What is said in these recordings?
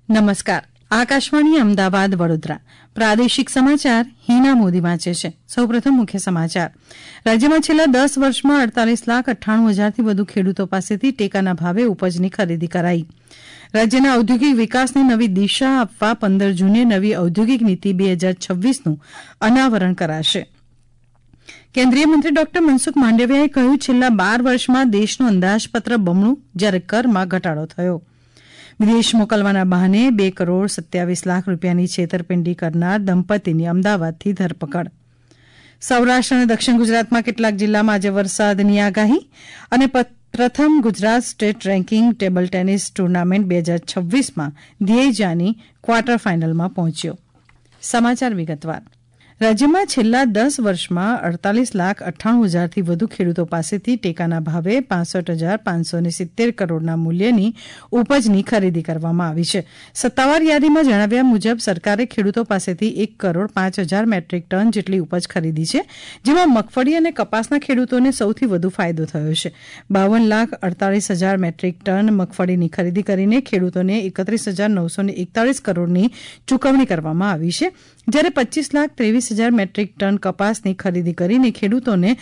નમસ્કાર. આકાશવાણી અમદાવાદ વડોદરા પ્રાદેશિક સમાચાર હિના મોદી વાંચે છે. સૌપ્રથમ મુખ્ય સમાચાર. રાજ્યમાં છેલ્લા 10 વર્ષમાં 48,98,000થી વધુ ખેડૂતો પાસેથી ટેકાના ભાવે ઉપજની ખરીદી કરાઈ. રાજ્યના ઔદ્યોગિક વિકાસને નવી દિશા આપવા 15 જૂને નવી ઔદ્યોગિક નીતિ 2026નું અનાવરણ કરાશે. કેન્દ્રીય મંત્રી ડોક્ટર મનસુખ માંડવિયાએ કહ્યું, છેલ્લા 12 વર્ષમાં દેશનું અંદાજપત્ર બમણું, જ્યારે કરમાં ઘટાડો થયો. વિદેશ મોકલવાના બહાને 2 કરોડ 27 લાખ રૂપિયાની છેતરપિંડી કરનાર દંપતીની અમદાવાદથી ધરપકડ. સૌરાષ્ટ્ર અને દક્ષિણ ગુજરાતમાં કેટલાક જિલ્લામાં આજે વરસાદની આગાહી. અને પ્રથમ Gujarat state ranking table tennis tournament 2026માં ધ્યેય જાની ક્વાર્ટર ફાઇનલમાં પહોંચ્યો. સમાચાર વિગતવાર. રાજ્યમાં છેલ્લા 10 વર્ષમાં 48,98,000થી વધુ ખેડૂતો પાસેથી ટેકાના ભાવે 65,570 કરોડના મૂલ્યની ઉપજની ખરીદી કરવામાં આવી છે. સત્તાવાર યાદીમાં જણાવ્યા મુજબ સરકારે ખેડૂતો પાસેથી 1 કરોડ 5,000 મેટ્રિક ટન જેટલી ઉપજ ખરીદી છે, જેમાં મગફળી અને કપાસના ખેડૂતોને સૌથી વધુ ફાયદો થયો છે. 52,48,000 મેટ્રિક ટન મગફળીની ખરીદી કરીને ખેડૂતોને 31,941 કરોડની ચૂકવણી કરવામાં આવી છે, જ્યારે 25,23,000 મેટ્રિક ટન કપાસની ખરીદી કરીને ખેડૂતોને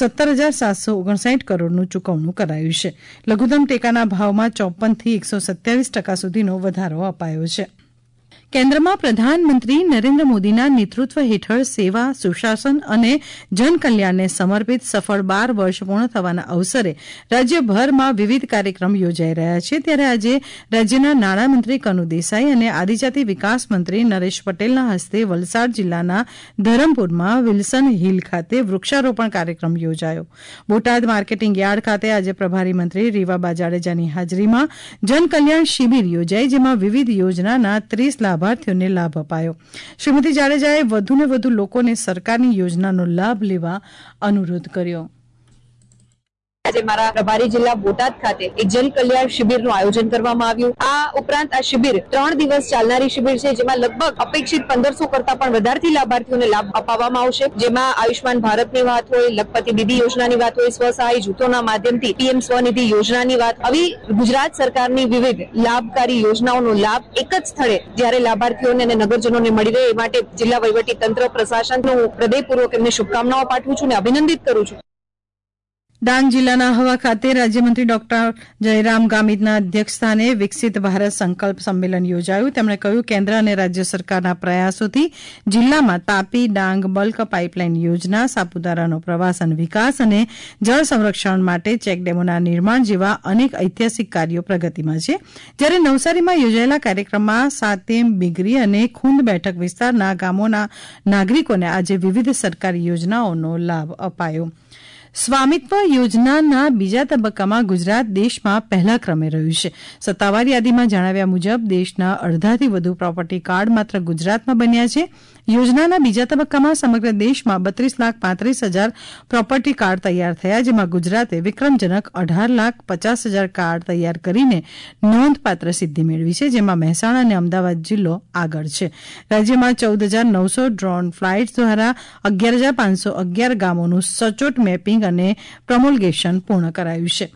17,759 કરોડનું ચૂકવણું કરાયું છે. લઘુત્તમ ટેકાના ભાવમાં 54% થી 127% સુધીનો વધારો અપાયો છે. કેન્દ્રમાં પ્રધાનમંત્રી નરેન્દ્ર મોદીના નેતૃત્વ હેઠળ સેવા, સુશાસન અને જનકલ્યાણને સમર્પિત સફળ 12 વર્ષ પૂર્ણ થવાના અવસરે રાજ્યભરમાં વિવિધ કાર્યક્રમ યોજાઈ રહ્યા છે. ત્યારે આજે રાજ્યના નાણામંત્રી કનુ દેસાઈ અને આદિજાતિ વિકાસ મંત્રી નરેશ પટેલના હસ્તે વલસાડ જિલ્લાના ધરમપુરમાં વિલ્સન હિલ ખાતે વૃક્ષારોપણ કાર્યક્રમ યોજાયો. બોટાદ માર્કેટિંગ યાર્ડ ખાતે આજે પ્રભારી મંત્રી રીવાબા જાડેજાની હાજરીમાં જનકલ્યાણ શિબિર યોજાઈ, જેમાં વિવિધ યોજનાના 30 લાભાર્થીઓને લાભ અપાયો. શ્રીમતી જાડેજાએ વધુને વધુ લોકોને સરકારની યોજનાનો લાભ લેવા અનુરોધ કર્યો. આજે મારા પ્રભારી જિલ્લા બોટાદ ખાતે એક જન કલ્યાણ શિબિરનું આયોજન કરવામાં આવ્યું. આ ઉપરાંત આ શિબિર 3 દિવસ ચાલનારી શિબિર છે, જેમાં લગભગ અપેક્ષિત 1500 કરતા પણ વધારથી લાભાર્થીઓને લાભ અપાવવામાં આવશે. જેમાં આયુષ્માન ભારતની વાત હોય, લખપતિ દીદી યોજનાની વાત હોય, સ્વસહાય જૂથોના માધ્યમથી પીએમ સ્વનિધિ યોજનાની વાત, આવી ગુજરાત સરકારની વિવિધ લાભકારી યોજનાઓનો લાભ એક જ સ્થળે જ્યારે લાભાર્થીઓને અને નગરજનોને મળી રહે એ માટે જિલ્લા વહીવટી તંત્ર, પ્રશાસનનું હૃદયપૂર્વક એમને શુભકામનાઓ પાઠવું છું અને અભિનંદિત કરું છું. ડાંગ જિલ્લાના આહવા ખાતે રાજ્યમંત્રી ડોક્ટર જયરામ ગામિતના અધ્યક્ષસ્થાને વિકસિત ભારત સંકલ્પ સંમેલન યોજાયું. તેમણે કહ્યું, કેન્દ્ર અને રાજ્ય સરકારના પ્રયાસોથી જિલ્લામાં તાપી ડાંગ બલ્ક પાઇપલાઇન યોજના, સાપુતારાનો પ્રવાસન વિકાસ અને જળ સંરક્ષણ માટે ચેકડેમોના નિર્માણ જેવા અનેક ઐતિહાસિક કાર્યો પ્રગતિમાં છે. જ્યારે નવસારીમાં યોજાયેલા કાર્યક્રમમાં સાતેમ, બિગરી અને ખુંદ બેઠક વિસ્તારના ગામોના નાગરિકોને આજે વિવિધ સરકારી યોજનાઓનો લાભ અપાયો. સ્વામિત્વ યોજનાના બીજા તબક્કામાં ગુજરાત દેશમાં પહેલા ક્રમે રહ્યું છે. સત્તાવાર યાદીમાં જણાવ્યા મુજબ દેશના અડધાથી વધુ પ્રોપર્ટી કાર્ડ માત્ર ગુજરાતમાં બન્યા છે. યોજનાના બીજા તબક્કામાં સમગ્ર દેશમાં 32,35,000 પ્રોપર્ટી કાર્ડ તૈયાર થયા, જેમાં ગુજરાતે વિક્રમજનક 18,50,000 કાર્ડ તૈયાર કરીને નોંધપાત્ર સિદ્ધિ મેળવી છે, જેમાં મહેસાણા અને અમદાવાદ જિલ્લો આગળ છે. રાજ્યમાં 14,900 ડ્રોન ફ્લાઇટ્સ દ્વારા 11,511 ગામોનું સચોટ મેપિંગ અને પ્રમોલ્ગેશન પૂર્ણ કરાયું છે.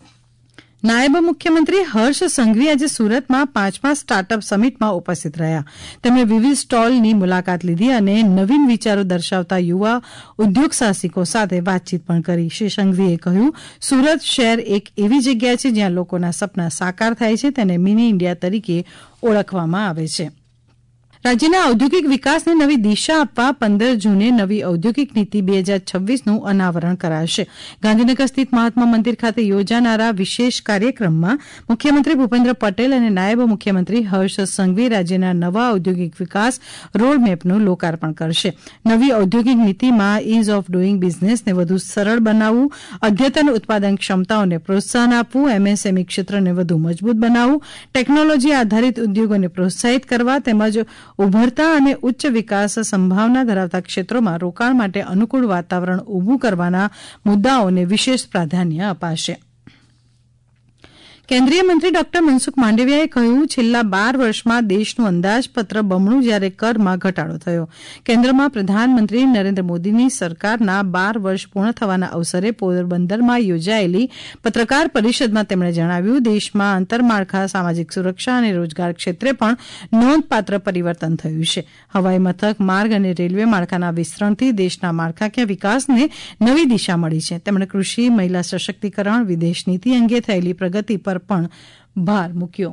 નાયબ મુખ્યમંત્રી હર્ષ સંઘવી આજે સુરતમાં 5મા સ્ટાર્ટઅપ સમિટમાં ઉપસ્થિત રહ્યા. તેમણે વિવિધ સ્ટોલની મુલાકાત લીધી અને નવીન વિચારો દર્શાવતા યુવા ઉદ્યોગ સાહસિકો સાથે વાતચીત પણ કરી. શ્રી સંઘવીએ કહ્યું, સુરત શહેર એક એવી જગ્યા છે જ્યાં લોકોના સપના સાકાર થાય છે, તેને મિની ઇન્ડિયા તરીકે ઓળખવામાં આવે છે. રાજ્યના ઔદ્યોગિક વિકાસને નવી દિશા આપવા 15 જૂને નવી ઔદ્યોગિક નીતિ 2026નું અનાવરણ કરાશે. ગાંધીનગર સ્થિત મહાત્મા મંદિર ખાતે યોજાનારા વિશેષ કાર્યક્રમમાં મુખ્યમંત્રી ભૂપેન્દ્ર પટેલ અને નાયબ મુખ્યમંત્રી હર્ષ સંઘવી રાજ્યના નવા ઔદ્યોગિક વિકાસ રોડમેપનું લોકાર્પણ કરશે. નવી ઔદ્યોગિક નીતિમાં ઇઝ ઓફ ડુઇંગ બિઝનેસને વધુ સરળ બનાવવું, અદ્યતન ઉત્પાદન ક્ષમતાઓને પ્રોત્સાહન આપવું, એમએસએમઈ ક્ષેત્રને વધુ મજબૂત બનાવવું, ટેકનોલોજી આધારિત ઉદ્યોગોને પ્રોત્સાહિત કરવા તેમજ ઉભરતા અને ઉચ્ચ વિકાસ સંભાવના ધરાવતા ક્ષેત્રોમાં રોકાણ માટે અનુકૂળ વાતાવરણ ઊભું કરવાના મુદ્દાઓને વિશેષ પ્રાધાન્ય અપાશે. કેન્દ્રીય મંત્રી ડોક્ટર મનસુખ માંડવિયાએ કહ્યું છેલ્લા 12 વર્ષમાં દેશનું અંદાજપત્ર બમણું જ્યારે કરમાં ઘટાડો થયો. કેન્દ્રમાં પ્રધાનમંત્રી નરેન્દ્ર મોદીની સરકારના 12 વર્ષ પૂર્ણ થવાના અવસરે પોરબંદરમાં યોજાયેલી પત્રકાર પરિષદમાં તેમણે જણાવ્યું દેશમાં આંતરમાળખા સામાજિક સુરક્ષા અને રોજગાર ક્ષેત્રે પણ નોંધપાત્ર પરિવર્તન થયું છે. હવાઈ મથક માર્ગ અને રેલવે માળખાના વિસ્તરણથી દેશના માળખાકીય વિકાસને નવી દિશા મળી છે. તેમણે કૃષિ, મહિલા સશક્તિકરણ, વિદેશ નીતિ અંગે થયેલી પ્રગતિ પર પણ ભાર મૂક્યો.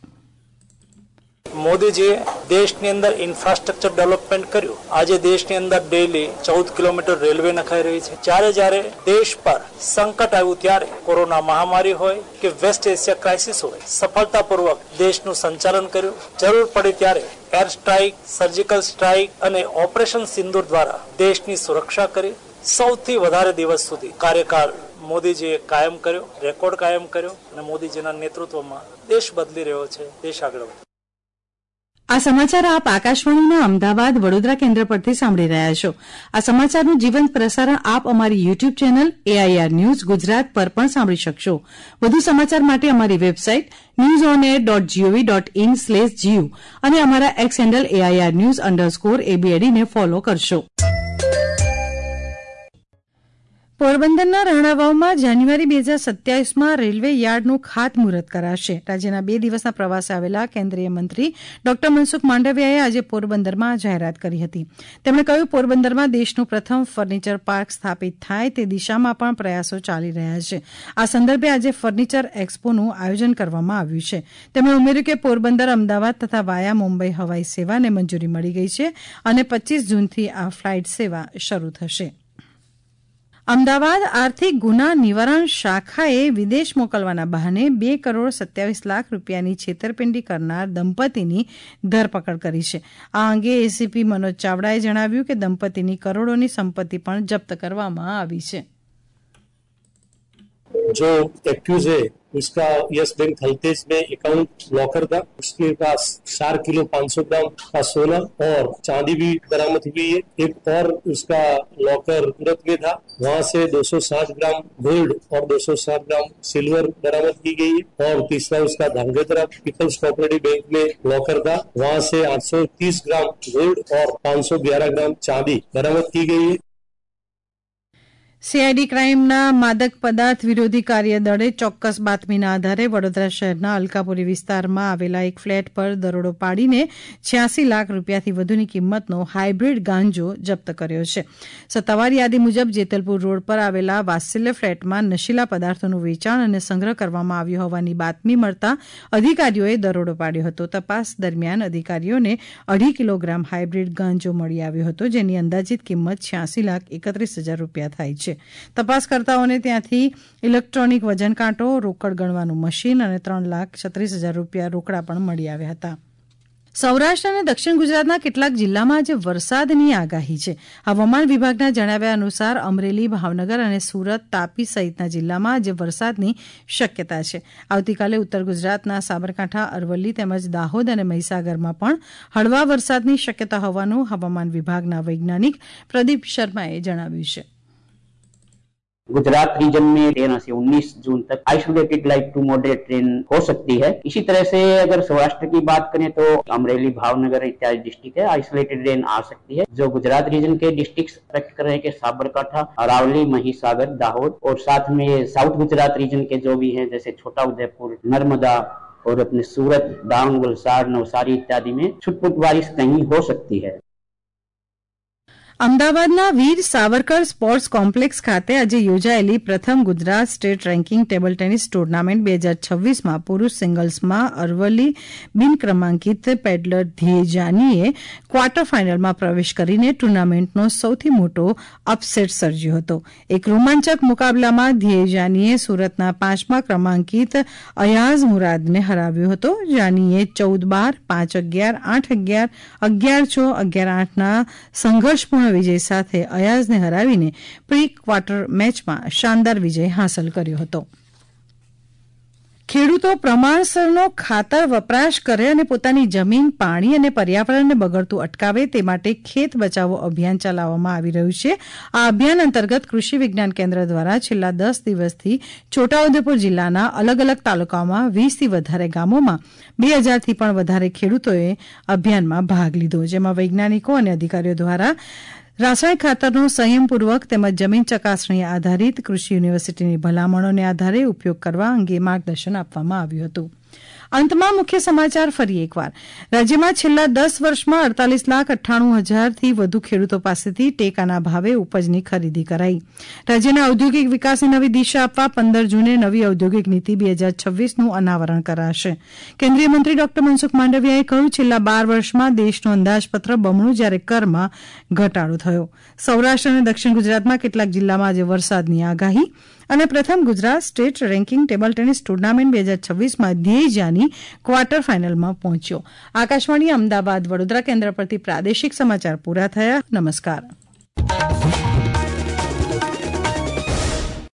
મોદીજીએ દેશની અંદર ઇન્ફ્રાસ્ટ્રક્ચર ડેવલપમેન્ટ કર્યું. આજે દેશની અંદર ડેલી 14 કિલોમીટર રેલવે નખાઈ રહી છે. જ્યારે દેશ પર સંકટ આવ્યું ત્યારે કોરોના મહામારી હોય કે વેસ્ટ એશિયા ક્રાઇસિસ હોય, સફળતાપૂર્વક દેશનું સંચાલન કર્યું. જરૂર પડી ત્યારે એર સ્ટ્રાઇક, સર્જિકલ સ્ટ્રાઇક અને ઓપરેશન સિંદૂર દ્વારા દેશની સુરક્ષા કરી. સૌથી વધારે દિવસ સુધી કાર્યકાળ મોદીજીએ કાયમ કર્યો, રેકોર્ડ કાયમ કર્યો અને મોદીજીના નેતૃત્વમાં દેશ બદલી રહ્યો છે, દેશ આગળ વધે. આ સમાચાર આપ આકાશવાણીના અમદાવાદ વડોદરા કેન્દ્ર પરથી સાંભળી રહ્યા છો. આ સમાચારનું જીવંત પ્રસારણ આપ અમારી YouTube channel AIR news Gujarat પર પણ સાંભળી શકશો. વધુ સમાચાર માટે અમારી વેબસાઇટ newsonair.gov.in/gu અને અમારા એક્સ હેન્ડલ AIR_news_ABAD ને ફોલો કરશો. પોરબંદરના રાણાવાવમાં જાન્યુઆરી 2027માં રેલવે યાર્ડનું ખાતમુહૂર્ત કરાશે. રાજ્યના 2 દિવસના પ્રવાસે આવેલા કેન્દ્રીય મંત્રી ડોક્ટર મનસુખ માંડવિયાએ આજે પોરબંદરમાં જાહેરાત કરી હતી. તેમણે કહ્યું પોરબંદરમાં દેશનું પ્રથમ ફર્નિચર પાર્ક સ્થાપિત થાય તે દિશામાં પણ પ્રયાસો ચાલી રહ્યા છે. આ સંદર્ભે આજે ફર્નિચર એક્સપોનું આયોજન કરવામાં આવ્યું છે. તેમણે ઉમેર્યું કે પોરબંદર, અમદાવાદ તથા વાયા મુંબઈ હવાઈ સેવાને મંજૂરી મળી ગઈ છે અને 25 જૂનથી આ ફ્લાઇટ સેવા શરૂ થશે. અમદાવાદ આર્થિક ગુના નિવારણ શાખાએ વિદેશ મોકલવાના બહાને 2,27 લાખ રૂપિયાની છેતરપિંડી કરનાર દંપતીની ધરપકડ કરી છે. આ અંગે એસીપી મનોજ ચાવડાએ જણાવ્યું કે દંપતીની કરોડોની સંપત્તિ પણ જપ્ત કરવામાં આવી છે. जो एक्यूज है उसका यस बैंक थलतेज में अकाउंट लॉकर था. उसके पास 4 किलो 500 ग्राम का सोना और चांदी भी बरामद हुई है. एक और उसका लॉकर सूरत में था, वहाँ से 260 ग्राम गोल्ड और 260 ग्राम सिल्वर बरामद की गई है. और तीसरा उसका धांगध्रा पीपल्स कोऑपरेटिव बैंक में लॉकर था, वहाँ से 830 ग्राम गोल्ड और 511 ग्राम चांदी बरामद की गई है. સીઆઈડી ક્રાઇમના માદક પદાર્થ વિરોધી કાર્યદળે ચોક્કસ બાતમીના આધારે વડોદરા શહેરના અલકાપુરી વિસ્તારમાં આવેલા એક ફ્લેટ પર દરોડો પાડીને 86 લાખ રૂપિયાથી વધુની કિંમતનો હાઇબ્રિડ ગાંજો જપ્ત કર્યો છે. સત્તાવાર યાદી મુજબ જેતલપુર રોડ પર આવેલા વાત્સલ્ય ફ્લેટમાં નશીલા પદાર્થોનું વેચાણ અને સંગ્રહ કરવામાં આવ્યો હોવાની બાતમી મળતા અધિકારીઓએ દરોડો પાડ્યો હતો. તપાસ દરમિયાન અધિકારીઓને 2.5 કિલોગ્રામ હાઇબ્રિડ ગાંજો મળી આવ્યો હતો, જેની અંદાજિત કિંમત 86,31,000 રૂપિયા થાય છે. તપાસકર્તાઓને ત્યાંથી ઇલેક્ટ્રોનિક વજન કાંટો, રોકડ ગણવાનું મશીન અને 3,36,000 રૂપિયા રોકડા પણ મળી આવ્યા હતા. સૌરાષ્ટ્ર અને દક્ષિણ ગુજરાતના કેટલાક જિલ્લામાં આજે વરસાદની આગાહી છે. હવામાન વિભાગના જણાવ્યા અનુસાર અમરેલી, ભાવનગર અને સુરત, તાપી સહિતના જિલ્લામાં આજે વરસાદની શક્યતા છે. આવતીકાલે ઉત્તર ગુજરાતના સાબરકાંઠા, અરવલ્લી તેમજ દાહોદ અને મહીસાગરમાં પણ હળવા વરસાદની શક્યતા હોવાનું હવામાન વિભાગના વૈજ્ઞાનિક પ્રદીપ શર્માએ જણાવ્યું છે. गुजरात रीजन में 13 से 19 जून तक isolated light to moderate rain हो सकती है. इसी तरह से अगर सौराष्ट्र की बात करें तो अमरेली, भावनगर इत्यादि डिस्ट्रिक्ट है आइसोलेटेड रेन आ सकती है. जो गुजरात रीजन के डिस्ट्रिक्ट अफेक्ट कर रहे हैं कि साबरकांठा, अरावली, महिसागर, दाहोद और साथ में साउथ गुजरात रीजन के जो भी हैं जैसे छोटा उदयपुर, नर्मदा और अपने सूरत, डांग, वलसाड, नवसारी इत्यादि में छुटपुट बारिश कहीं हो सकती है. અમદાવાદના વીર સાવરકર સ્પોર્ટ્સ કોમ્પ્લેક્સ ખાતે આજે યોજાયેલી પ્રથમ Gujarat state ranking table tennis tournament 2026માં પુરૂષ સિંગલ્સમાં અરવલ્લી બિન ક્રમાંકિત પેડલર ધ્યેય જાનીએ ક્વાર્ટર ફાઇનલમાં પ્રવેશ કરીને ટુર્નામેન્ટનો સૌથી મોટો અપસેટ સર્જ્યો હતો. એક રોમાંચક મુકાબલામાં ધ્યેય જાનીએ સુરતના 5મા ક્રમાંકિત અયાઝ મુરાદને હરાવ્યો હતો. જાનીએ 14-12, 5-11, 8-11, 11-6, 11-8ના સંઘર્ષપૂર્ણ વિજય સાથે અયાઝને હરાવીને પ્રી ક્વાર્ટર મેચમાં શાનદાર વિજય હાંસલ કર્યો હતો. ખેડૂતો પ્રમાણસરનો ખાતર વપરાશ કરે અને પોતાની જમીન, પાણી અને પર્યાવરણને બગડતું અટકાવે તે માટે ખેત બચાવો અભિયાન ચલાવવામાં આવી રહ્યું છે. આ અભિયાન અંતર્ગત કૃષિ વિજ્ઞાન કેન્દ્ર દ્વારા છેલ્લા 10 દિવસથી છોટાઉદેપુર જિલ્લાના અલગ અલગ તાલુકાઓમાં 20થી વધારે ગામોમાં 2000થી પણ વધારે ખેડૂતોએ અભિયાનમાં ભાગ લીધો, જેમાં વૈજ્ઞાનિકો અને અધિકારીઓ દ્વારા રાસાયણિક ખાતરનો સંયમપૂર્વક તેમજ જમીન ચકાસણી આધારિત કૃષિ યુનિવર્સિટીની ભલામણોને આધારે ઉપયોગ કરવા અંગે માર્ગદર્શન આપવામાં આવ્યું હતું. અંતમાં મુખ્ય સમાચાર ફરી એકવાર. રાજ્યમાં છેલ્લા 10 વર્ષમાં 48,98,000થી વધુ ખેડૂતો પાસેથી ટેકાના ભાવે ઉપજની ખરીદી કરાઈ. રાજ્યના ઔદ્યોગિક વિકાસની નવી દિશા આપવા 15 જૂને નવી ઔદ્યોગિક નીતિ 2026નું અનાવરણ કરાશે. કેન્દ્રીય મંત્રી ડોક્ટર મનસુખ માંડવિયાએ કહ્યું, છેલ્લા 12 વર્ષમાં દેશનું અંદાજપત્ર બમણું, જ્યારે કરમાં ઘટાડો થયો. સૌરાષ્ટ્ર અને દક્ષિણ ગુજરાતમાં કેટલાક જિલ્લામાં આજે વરસાદની આગાહી. અને પ્રથમ Gujarat state ranking table tennis tournament 2026માં ધ્યેયજાની ક્વાર્ટર ફાઇનલમાં પહોંચ્યો. આકાશવાણી અમદાવાદ વડોદરા કેન્દ્ર પરથી પ્રાદેશિક સમાચાર પૂરા થયા. નમસ્કાર.